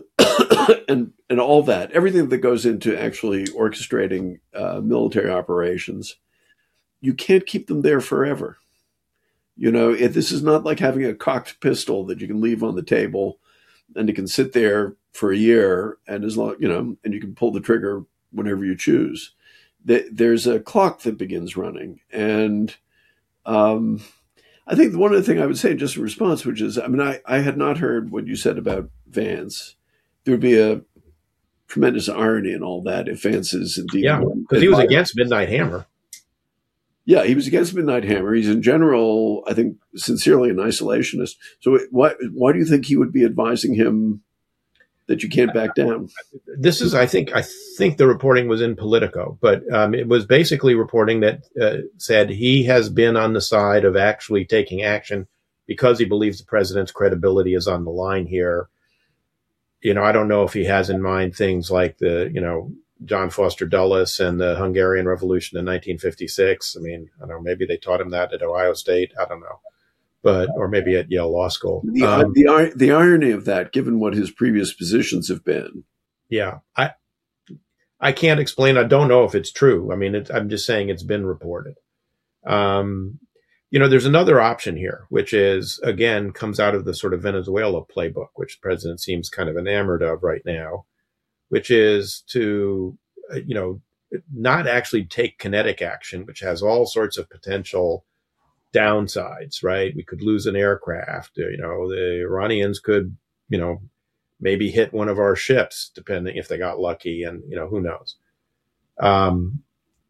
and and all that, everything that goes into actually orchestrating uh, military operations, you can't keep them there forever. You know, it, this is not like having a cocked pistol that you can leave on the table and it can sit there for a year, and as long, you know, and you can pull the trigger whenever you choose. There's a clock that begins running. And um, I think one other thing I would say just in response, which is, I mean, I, I had not heard what you said about Vance. There would be a tremendous irony in all that if Vance is indeed... Yeah, because he was against Midnight Hammer. Yeah, he was against Midnight Hammer. He's in general, I think, sincerely an isolationist. So why, why do you think he would be advising him that you can't back down? This is, I think, I think the reporting was in Politico, but um, it was basically reporting that uh, said he has been on the side of actually taking action because he believes the president's credibility is on the line here. You know, I don't know if he has in mind things like the, you know, John Foster Dulles and the Hungarian Revolution in nineteen fifty-six. I mean, I don't know, maybe they taught him that at Ohio State. I don't know. But, or maybe at Yale Law School. The, um, the, the irony of that, given what his previous positions have been. Yeah. I I can't explain. I don't know if it's true. I mean, it, I'm just saying it's been reported. Um, you know, there's another option here, which is, again, comes out of the sort of Venezuela playbook, which the president seems kind of enamored of right now, which is to, uh, you know, not actually take kinetic action, which has all sorts of potential downsides, right? We could lose an aircraft. You know, the Iranians could, you know, maybe hit one of our ships, depending if they got lucky, and, you know, who knows. Um,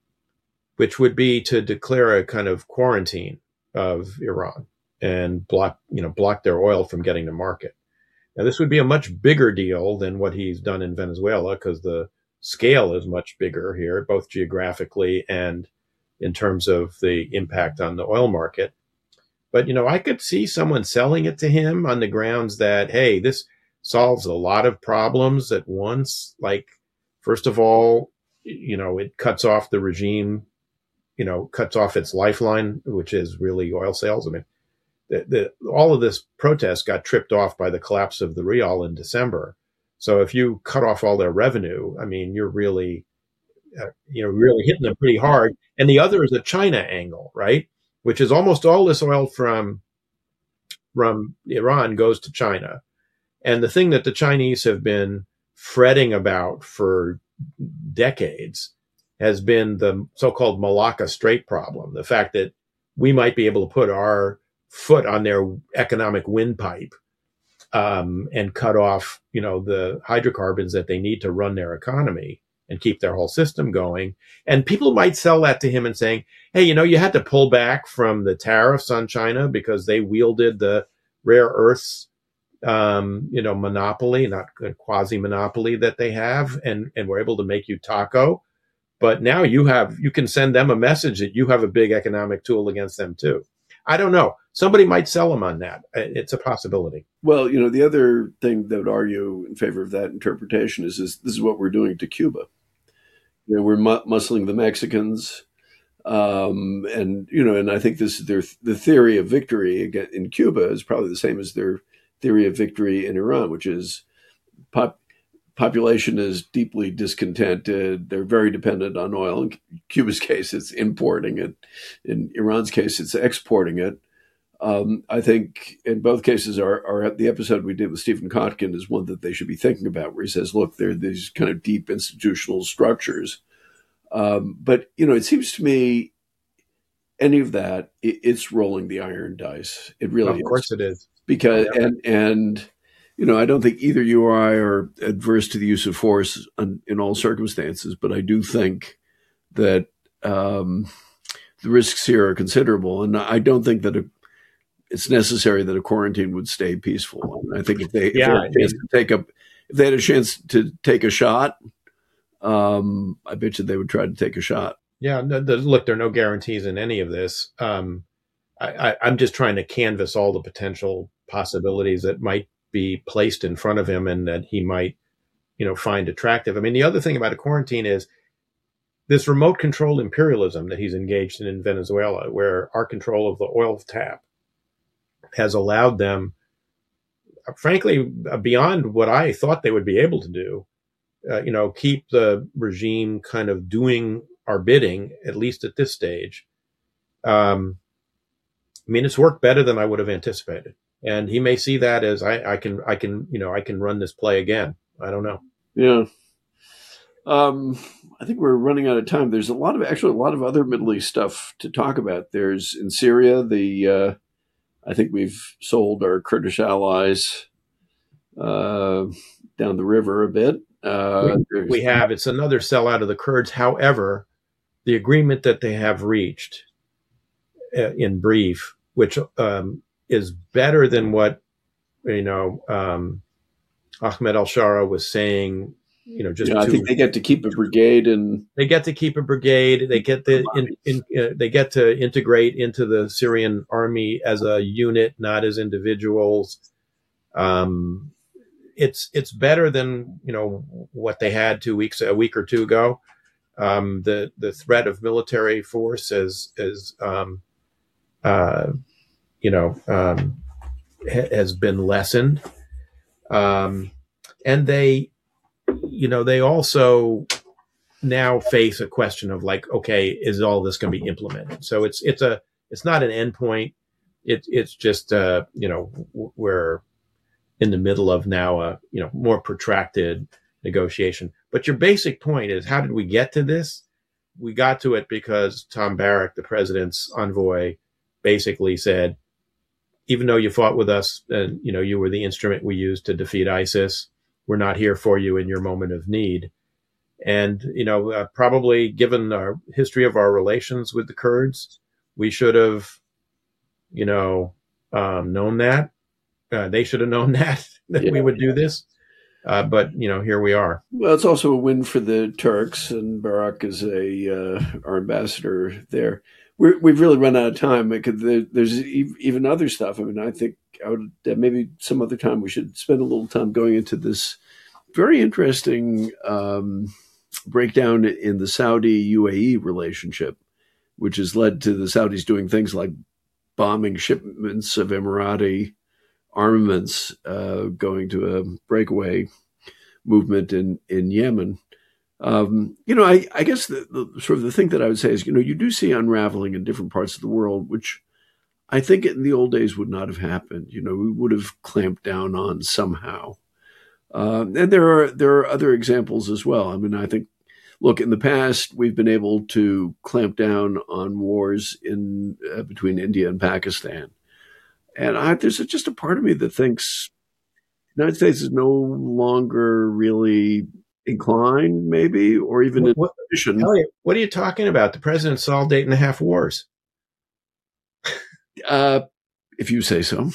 which would be to declare a kind of quarantine of Iran and block, you know, block their oil from getting to market. Now, this would be a much bigger deal than what he's done in Venezuela, because the scale is much bigger here, both geographically and in terms of the impact on the oil market. But, you know, I could see someone selling it to him on the grounds that, hey, this solves a lot of problems at once. Like, first of all, you know, it cuts off the regime, you know, cuts off its lifeline, which is really oil sales. I mean, the, the, all of this protest got tripped off by the collapse of the rial in December. So if you cut off all their revenue, I mean, you're really, uh, you know, really hitting them pretty hard. And the other is a China angle, right? Which is almost all this oil from, from Iran goes to China. And the thing that the Chinese have been fretting about for decades has been the so-called Malacca Strait problem. The fact that we might be able to put our foot on their economic windpipe um, and cut off, you know, the hydrocarbons that they need to run their economy and keep their whole system going. And people might sell that to him and saying, hey, you know, you had to pull back from the tariffs on China because they wielded the rare earths, um, you know, monopoly, not a quasi-monopoly that they have, and, and were able to make you taco. But now you have, you can send them a message that you have a big economic tool against them too. I don't know. Somebody might sell them on that. It's a possibility. Well, you know, the other thing that would argue in favor of that interpretation is, is this is what we're doing to Cuba. You know, we're mu- muscling the Mexicans. Um, and, you know, and I think this is their, the theory of victory in Cuba is probably the same as their theory of victory in Iran, which is pop, population is deeply discontented. They're very dependent on oil. In Cuba's case, it's importing it. In Iran's case, it's exporting it. Um, I think in both cases, our, our the episode we did with Stephen Kotkin is one that they should be thinking about, where he says, look, there are these kind of deep institutional structures. Um, but, you know, it seems to me any of that, it, it's rolling the iron dice. It really is. Of course it is. Because, yeah. and, and, you know, I don't think either you or I are adverse to the use of force in, in all circumstances, but I do think that um, the risks here are considerable. And I don't think that a it's necessary that a quarantine would stay peaceful. And I think if they, yeah, if they had a chance to take a, if they had a chance to take a shot, um, I bet you they would try to take a shot. Yeah, no, the, look, there are no guarantees in any of this. Um, I, I, I'm just trying to canvass all the potential possibilities that might be placed in front of him and that he might, you know, find attractive. I mean, the other thing about a quarantine is this remote controlled imperialism that he's engaged in in Venezuela, where our control of the oil tap has allowed them, frankly, beyond what I thought they would be able to do, uh, you know, keep the regime kind of doing our bidding, at least at this stage. Um, I mean, it's worked better than I would have anticipated. And he may see that as I, I can, I can, you know, I can run this play again. I don't know. Yeah. Um, I think we're running out of time. There's a lot of, actually a lot of other Middle East stuff to talk about. There's in Syria, the, uh, I think we've sold our Kurdish allies uh, down the river a bit. Uh, we, we have. It's another sellout of the Kurds. However, the agreement that they have reached, uh, in brief, which um, is better than what, you know, um, Ahmed al-Shara was saying, you know, just yeah, I two, think they get to keep a brigade, and they get to keep a brigade. They get the in, in, uh, they get to integrate into the Syrian army as a unit, not as individuals. Um, it's it's better than, you know, what they had two weeks a week or two ago. Um, the the threat of military force is is um, uh, you know um, ha- has been lessened, um, and they. You know, they also now face a question of like, okay, is all this going to be implemented? So it's it's a it's not an endpoint. It's it's just uh, you know, we're in the middle of now a you know more protracted negotiation. But your basic point is, how did we get to this? We got to it because Tom Barrack, the president's envoy, basically said, even though you fought with us and you know you were the instrument we used to defeat ISIS, we're not here for you in your moment of need. And, you know, uh, probably given our history of our relations with the Kurds, we should have, you know, um, known that. Uh, they should have known that, that yeah. we would do this. Uh, but, you know, here we are. Well, it's also a win for the Turks, and Barak is a uh, our ambassador there. We're, we've really run out of time because there, there's even other stuff. I mean, I think I would, uh, maybe some other time we should spend a little time going into this very interesting um, breakdown in the Saudi-U A E relationship, which has led to the Saudis doing things like bombing shipments of Emirati armaments, uh, going to a breakaway movement in, in Yemen. Um, you know, I, I guess the, the sort of the thing that I would say is, you know, you do see unraveling in different parts of the world, which I think in the old days would not have happened. You know, we would have clamped down on somehow. Uh, and there are there are other examples as well. I mean, I think, look, in the past, we've been able to clamp down on wars in uh, between India and Pakistan. And I, there's a, just a part of me that thinks the United States is no longer really inclined, maybe, or even what, in what, position. Elliot, what are you talking about? The president solved eight and a half wars. Uh, if you say so.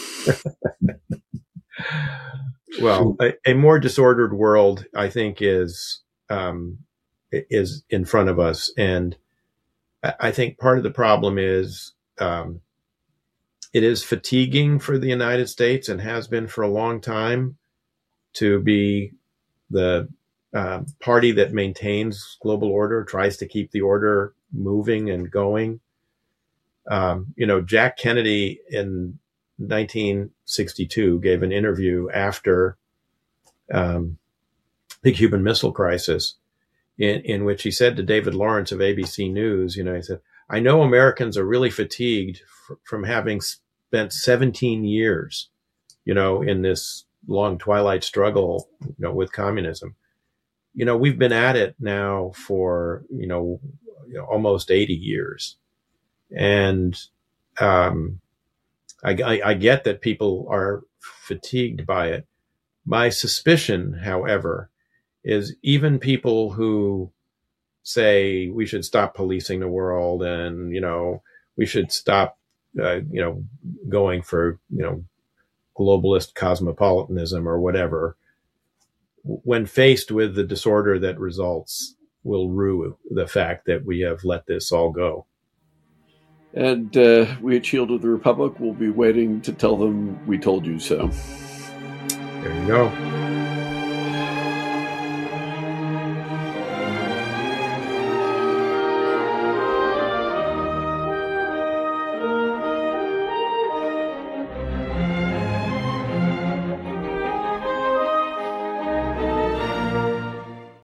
Well, a, a more disordered world, I think, is um, is in front of us, and I think part of the problem is um, it is fatiguing for the United States, and has been for a long time, to be the uh, party that maintains global order, tries to keep the order moving and going. Um, you know, Jack Kennedy in nineteen sixty-two gave an interview after um, the Cuban Missile Crisis, in, in which he said to David Lawrence of A B C News, you know, he said, I know Americans are really fatigued f- from having spent seventeen years, you know, in this long twilight struggle, you know, with communism. You know, we've been at it now for, you know, almost eighty years. And um, I, I, I get that people are fatigued by it. My suspicion, however, is even people who say we should stop policing the world and, you know, we should stop, uh, you know, going for, you know, globalist cosmopolitanism or whatever, when faced with the disorder that results, will rue the fact that we have let this all go. And uh, we at Shield of the Republic will be waiting to tell them we told you so. There you go.